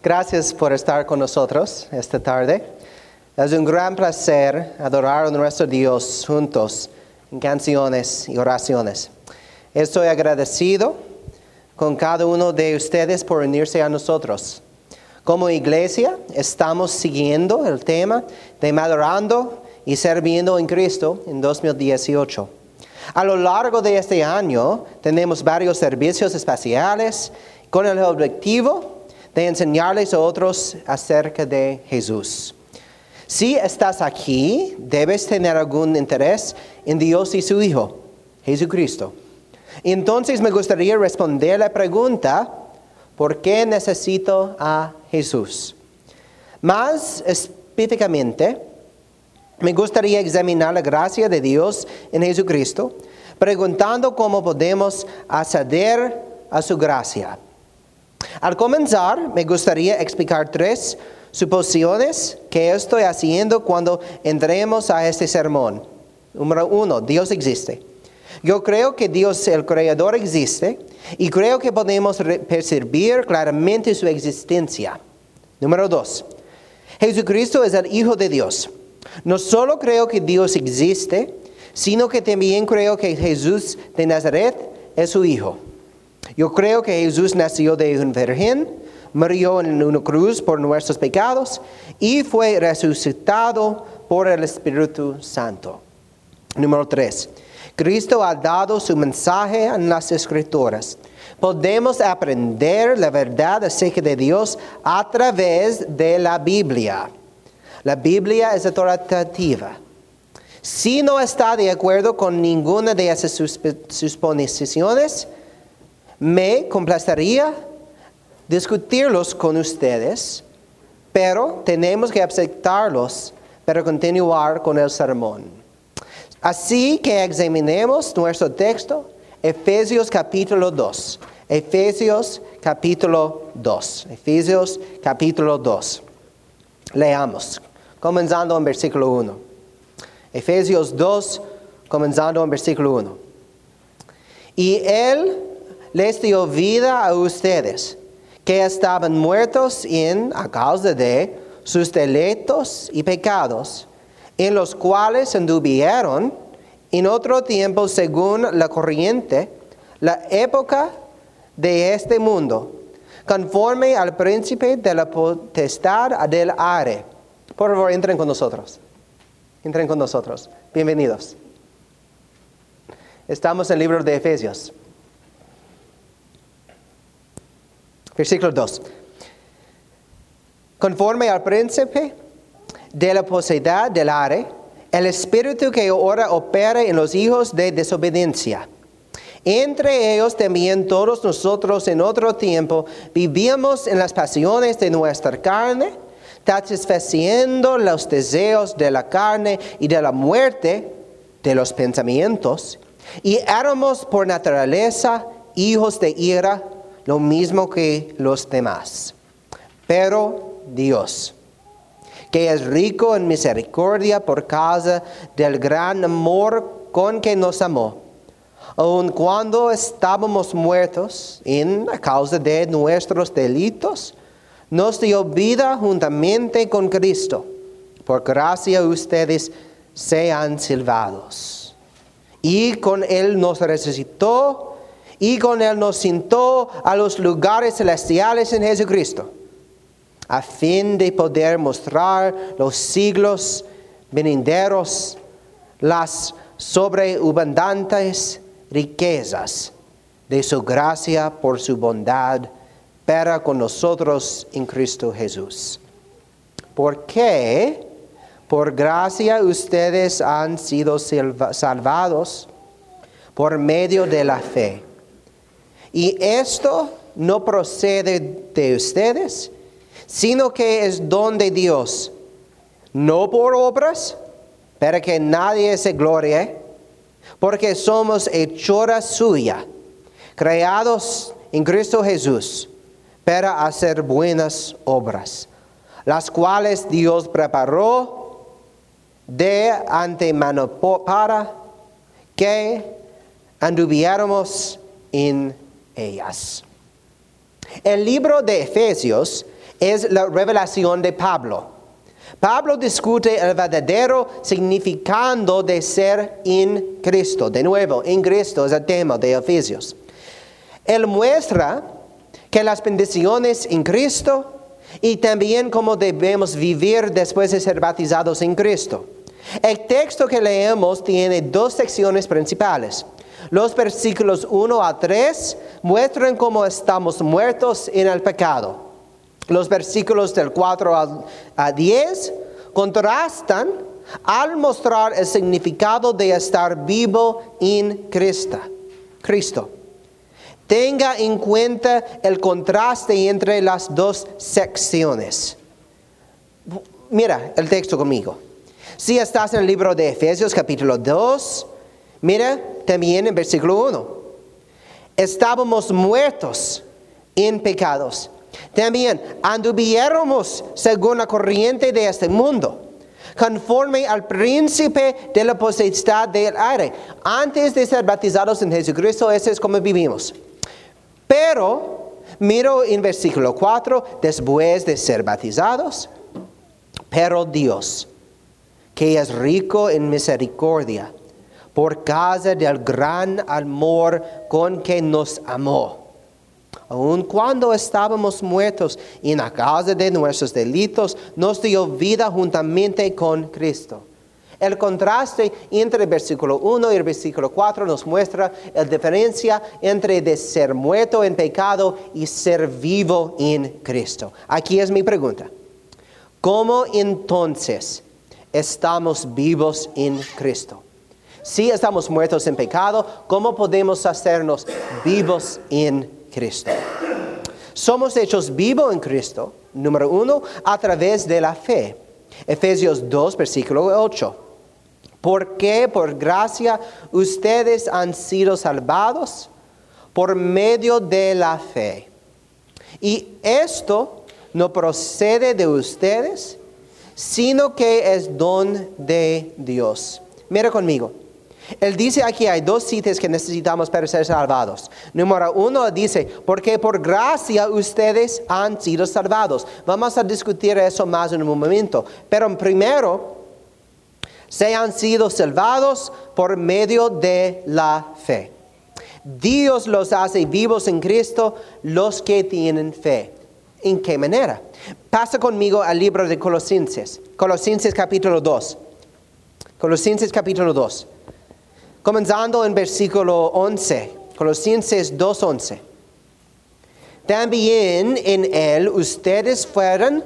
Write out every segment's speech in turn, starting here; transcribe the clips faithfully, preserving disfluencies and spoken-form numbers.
Gracias por estar con nosotros esta tarde. Es un gran placer adorar a nuestro Dios juntos en canciones y oraciones. Estoy agradecido con cada uno de ustedes por unirse a nosotros. Como iglesia, estamos siguiendo el tema de madurando y sirviendo en Cristo en dos mil dieciocho. A lo largo de este año, tenemos varios servicios especiales con el objetivo de enseñarles a otros acerca de Jesús. Si estás aquí, debes tener algún interés en Dios y su Hijo, Jesucristo. Entonces me gustaría responder la pregunta, ¿por qué necesito a Jesús? Más específicamente, me gustaría examinar la gracia de Dios en Jesucristo, preguntando cómo podemos acceder a su gracia. Al comenzar, me gustaría explicar tres suposiciones que estoy haciendo cuando entremos a este sermón. Número uno, Dios existe. Yo creo que Dios, el Creador, existe y creo que podemos percibir claramente su existencia. Número dos, Jesucristo es el Hijo de Dios. No solo creo que Dios existe, sino que también creo que Jesús de Nazaret es su Hijo. Yo creo que Jesús nació de una virgen, murió en una cruz por nuestros pecados y fue resucitado por el Espíritu Santo. Número tres. Cristo ha dado su mensaje en las Escrituras. Podemos aprender la verdad acerca de Dios a través de la Biblia. La Biblia es autoritativa. Si no está de acuerdo con ninguna de esas suposiciones, me complacería discutirlos con ustedes, pero tenemos que aceptarlos para continuar con el sermón. Así que examinemos nuestro texto, Efesios capítulo dos. Efesios capítulo dos. Efesios capítulo dos. Leamos, comenzando en versículo uno. Efesios dos, comenzando en versículo uno. Y Él les dio vida a ustedes, que estaban muertos en, a causa de sus delitos y pecados, en los cuales anduvieron en otro tiempo según la corriente, la época de este mundo, conforme al príncipe de la potestad del aire. Por favor, entren con nosotros. Entren con nosotros. Bienvenidos. Estamos en el libro de Efesios. Versículo dos. Conforme al príncipe de la potestad del aire, el espíritu que ahora opera en los hijos de desobediencia. Entre ellos también todos nosotros en otro tiempo vivíamos en las pasiones de nuestra carne, satisfaciendo los deseos de la carne y de la muerte de los pensamientos, y éramos por naturaleza hijos de ira, lo mismo que los demás. Pero Dios, que es rico en misericordia por causa del gran amor con que nos amó, aun cuando estábamos muertos en a causa de nuestros delitos, nos dio vida juntamente con Cristo. Por gracia ustedes sean salvados. Y con Él nos resucitó, y con Él nos sentó a los lugares celestiales en Jesucristo, a fin de poder mostrar los siglos venideros, las sobreabundantes riquezas de su gracia por su bondad para con nosotros en Cristo Jesús. Porque por gracia ustedes han sido salvados por medio de la fe. Y esto no procede de ustedes, sino que es don de Dios, no por obras, para que nadie se glorie, porque somos hechura suya, creados en Cristo Jesús, para hacer buenas obras, las cuales Dios preparó de antemano para que anduviéramos en ellas. El libro de Efesios es la revelación de Pablo. Pablo discute el verdadero significado de ser en Cristo. De nuevo, en Cristo es el tema de Efesios. Él muestra que las bendiciones en Cristo y también cómo debemos vivir después de ser bautizados en Cristo. El texto que leemos tiene dos secciones principales. Los versículos uno a tres muestran cómo estamos muertos en el pecado. Los versículos del cuatro a diez contrastan al mostrar el significado de estar vivo en Cristo. Cristo. Tenga en cuenta el contraste entre las dos secciones. Mira el texto conmigo. Si estás en el libro de Efesios capítulo dos, mira también en versículo uno. Estábamos muertos en pecados. También anduviéramos según la corriente de este mundo, conforme al príncipe de la potestad del aire. Antes de ser bautizados en Jesucristo, eso es como vivimos. Pero, miro en versículo cuatro, después de ser bautizados, pero Dios, que es rico en misericordia, por causa del gran amor con que nos amó, aun cuando estábamos muertos en la causa de nuestros delitos, nos dio vida juntamente con Cristo. El contraste entre el versículo uno y el versículo cuatro nos muestra la diferencia entre de ser muerto en pecado y ser vivo en Cristo. Aquí es mi pregunta. ¿Cómo entonces estamos vivos en Cristo? Si estamos muertos en pecado, ¿cómo podemos hacernos vivos en Cristo? Somos hechos vivos en Cristo, número uno, a través de la fe. Efesios dos, versículo ocho. Porque por gracia ustedes han sido salvados por medio de la fe. Y esto no procede de ustedes, sino que es don de Dios. Mira conmigo. Él dice aquí hay dos citas que necesitamos para ser salvados. Número uno dice, porque por gracia ustedes han sido salvados. Vamos a discutir eso más en un momento. Pero primero, se han sido salvados por medio de la fe. Dios los hace vivos en Cristo, los que tienen fe. ¿En qué manera? Pasa conmigo al libro de Colosenses. Colosenses capítulo dos. Colosenses capítulo dos. Comenzando en versículo once. Colosenses dos once. También en él ustedes fueron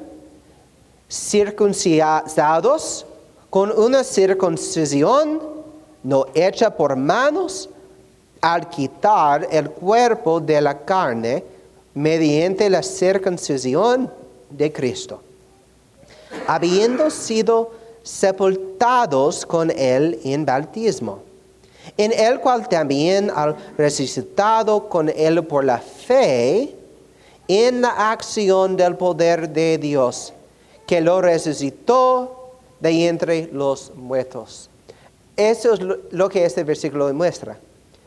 circuncidados con una circuncisión no hecha por manos, al quitar el cuerpo de la carne mediante la circuncisión de Cristo, habiendo sido sepultados con él en bautismo, en el cual también al resucitado con él por la fe en la acción del poder de Dios, que lo resucitó de entre los muertos. Eso es lo que este versículo demuestra.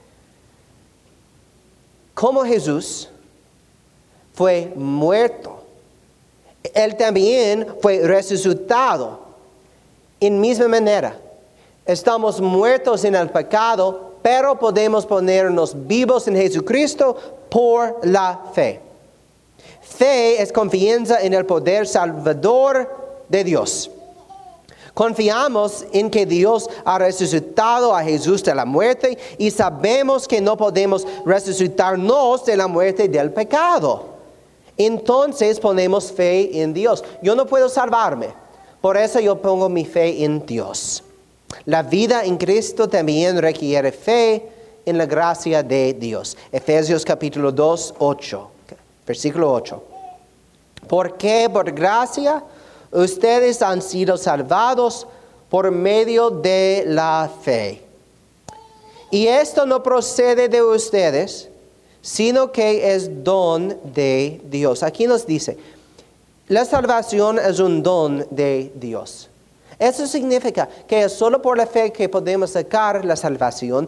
Como Jesús fue muerto, Él también fue resucitado. En misma manera, estamos muertos en el pecado, pero podemos ponernos vivos en Jesucristo por la fe. Fe es confianza en el poder salvador de Dios. Confiamos en que Dios ha resucitado a Jesús de la muerte y sabemos que no podemos resucitarnos de la muerte del pecado. Entonces ponemos fe en Dios. Yo no puedo salvarme, por eso yo pongo mi fe en Dios. La vida en Cristo también requiere fe en la gracia de Dios. Efesios capítulo dos, ocho, versículo ocho. Porque por gracia ustedes han sido salvados por medio de la fe. Y esto no procede de ustedes, sino que es don de Dios. Aquí nos dice, la salvación es un don de Dios. Eso significa que es solo por la fe que podemos sacar la salvación.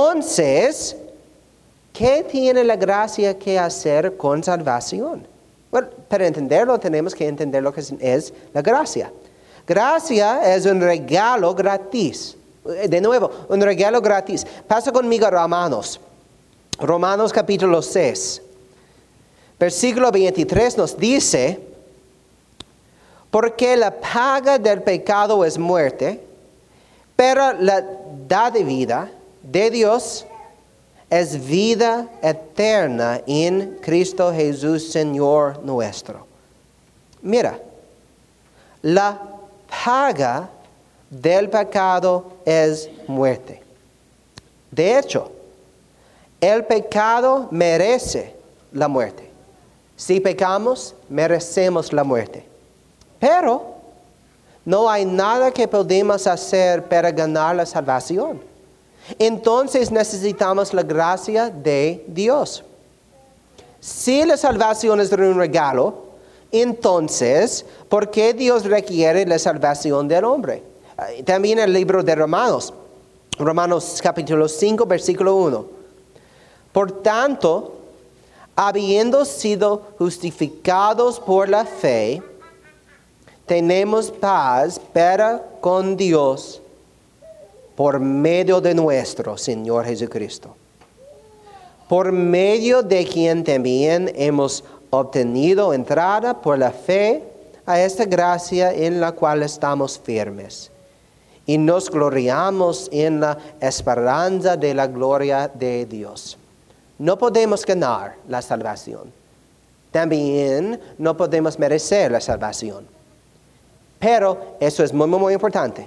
Entonces, ¿qué tiene la gracia que hacer con salvación? Bueno, para entenderlo tenemos que entender lo que es, es la gracia. Gracia es un regalo gratis. De nuevo, un regalo gratis. Pasa conmigo a Romanos. Romanos capítulo seis. Versículo veintitrés nos dice, porque la paga del pecado es muerte, pero la dádiva de Dios es vida eterna en Cristo Jesús, Señor nuestro. Mira, la paga del pecado es muerte. De hecho, el pecado merece la muerte. Si pecamos, merecemos la muerte. Pero no hay nada que podemos hacer para ganar la salvación. Entonces necesitamos la gracia de Dios. Si la salvación es un regalo, entonces, ¿por qué Dios requiere la salvación del hombre? También el libro de Romanos, Romanos capítulo cinco, versículo uno. Por tanto, habiendo sido justificados por la fe, tenemos paz para con Dios por medio de nuestro Señor Jesucristo, por medio de quien también hemos obtenido entrada por la fe a esta gracia en la cual estamos firmes. Y nos gloriamos en la esperanza de la gloria de Dios. No podemos ganar la salvación. También no podemos merecer la salvación. Pero eso es muy, muy, muy importante.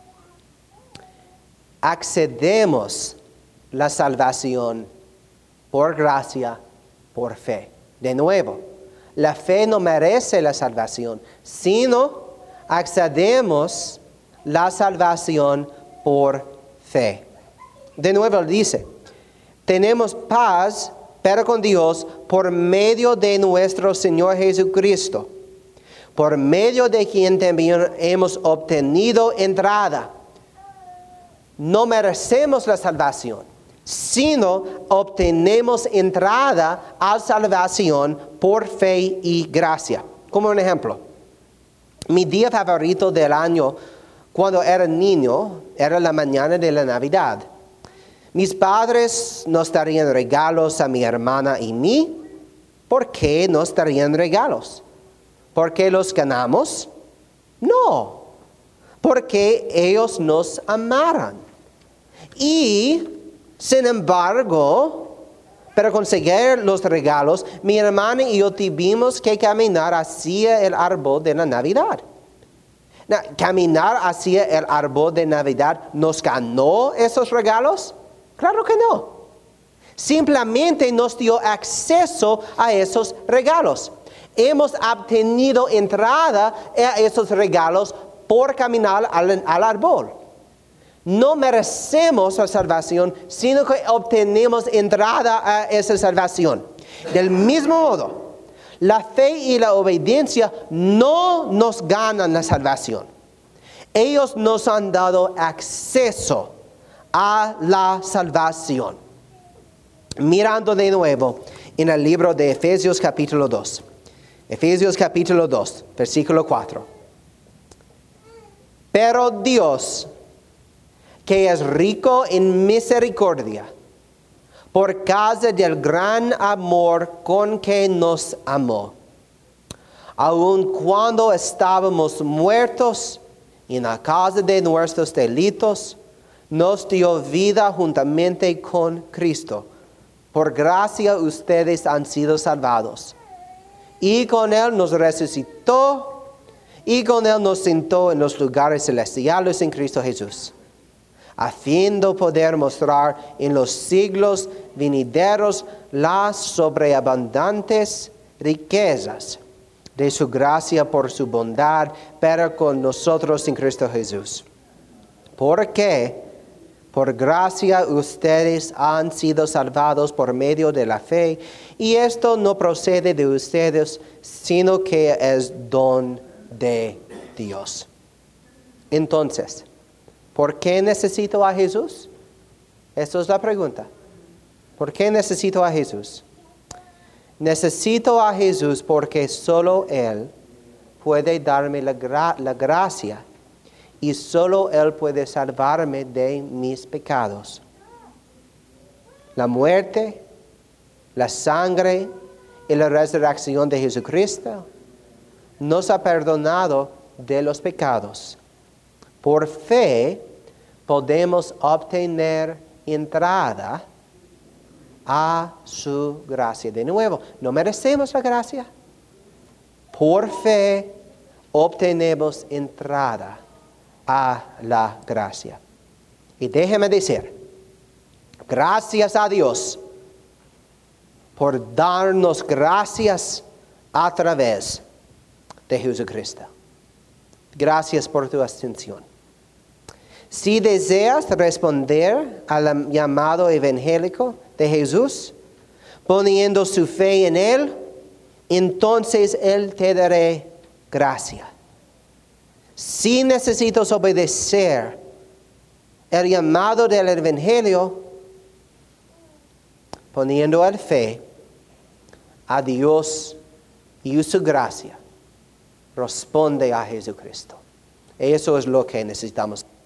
Accedemos a la salvación por gracia, por fe. De nuevo, la fe no merece la salvación, sino accedemos a la salvación por fe. De nuevo dice, tenemos paz para con Dios por medio de nuestro Señor Jesucristo, por medio de quien también hemos obtenido entrada. No merecemos la salvación, sino obtenemos entrada a la salvación por fe y gracia. Como un ejemplo, mi día favorito del año cuando era niño era la mañana de la Navidad. Mis padres nos darían regalos a mi hermana y mí. ¿Por qué nos darían regalos? ¿Por qué los ganamos? No, porque ellos nos amaran. Y, sin embargo, para conseguir los regalos, mi hermana y yo tuvimos que caminar hacia el árbol de la Navidad. Now, ¿caminar hacia el árbol de Navidad nos ganó esos regalos? Claro que no. Simplemente nos dio acceso a esos regalos. Hemos obtenido entrada a esos regalos por caminar al, al árbol. No merecemos la salvación, sino que obtenemos entrada a esa salvación. Del mismo modo, la fe y la obediencia no nos ganan la salvación. Ellos nos han dado acceso a la salvación. Mirando de nuevo en el libro de Efesios capítulo dos. Efesios capítulo dos, versículo cuatro. Pero Dios, que es rico en misericordia, por causa del gran amor con que nos amó, aun cuando estábamos muertos en la causa de nuestros delitos, nos dio vida juntamente con Cristo. Por gracia ustedes han sido salvados. Y con Él nos resucitó, y con Él nos sentó en los lugares celestiales en Cristo Jesús, a fin de poder mostrar en los siglos venideros las sobreabundantes riquezas de su gracia por su bondad para con nosotros en Cristo Jesús. Porque por gracia ustedes han sido salvados por medio de la fe, y esto no procede de ustedes, sino que es don de Dios. Entonces, ¿por qué necesito a Jesús? Esta es la pregunta. ¿Por qué necesito a Jesús? Necesito a Jesús porque solo Él puede darme la, gra- la gracia y solo Él puede salvarme de mis pecados. La muerte, la sangre y la resurrección de Jesucristo nos ha perdonado de los pecados. Por fe podemos obtener entrada a su gracia. De nuevo, no merecemos la gracia. Por fe obtenemos entrada a la gracia. Y déjeme decir, gracias a Dios por darnos gracias a través de Jesucristo. Gracias por tu atención. Si deseas responder al llamado evangélico de Jesús, poniendo su fe en Él, entonces Él te dará gracia. Si necesitas obedecer el llamado del evangelio, poniendo el fe a Dios y su gracia, responde a Jesucristo. Eso es lo que necesitamos.